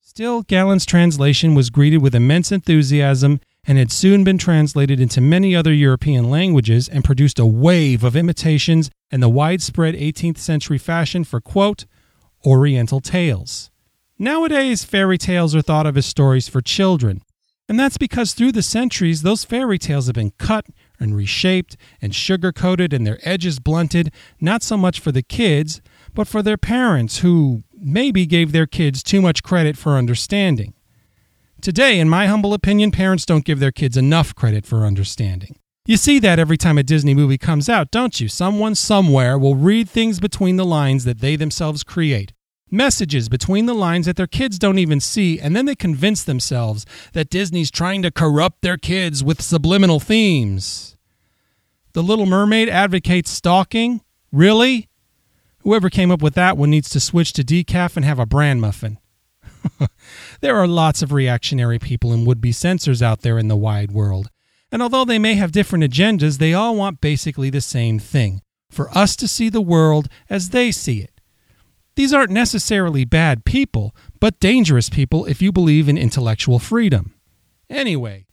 Still, Gallen's translation was greeted with immense enthusiasm and had soon been translated into many other European languages and produced a wave of imitations and the widespread 18th century fashion for, quote, Oriental tales. Nowadays, fairy tales are thought of as stories for children, and that's because through the centuries, those fairy tales have been cut and reshaped and sugar-coated and their edges blunted, not so much for the kids, but for their parents who maybe gave their kids too much credit for understanding. Today, in my humble opinion, parents don't give their kids enough credit for understanding. You see that every time a Disney movie comes out, don't you? Someone somewhere will read things between the lines that they themselves create. Messages between the lines that their kids don't even see, and then they convince themselves that Disney's trying to corrupt their kids with subliminal themes. The Little Mermaid advocates stalking? Really? Whoever came up with that one needs to switch to decaf and have a bran muffin. There are lots of reactionary people and would-be censors out there in the wide world. And although they may have different agendas, they all want basically the same thing, for us to see the world as they see it. These aren't necessarily bad people, but dangerous people if you believe in intellectual freedom. Anyway,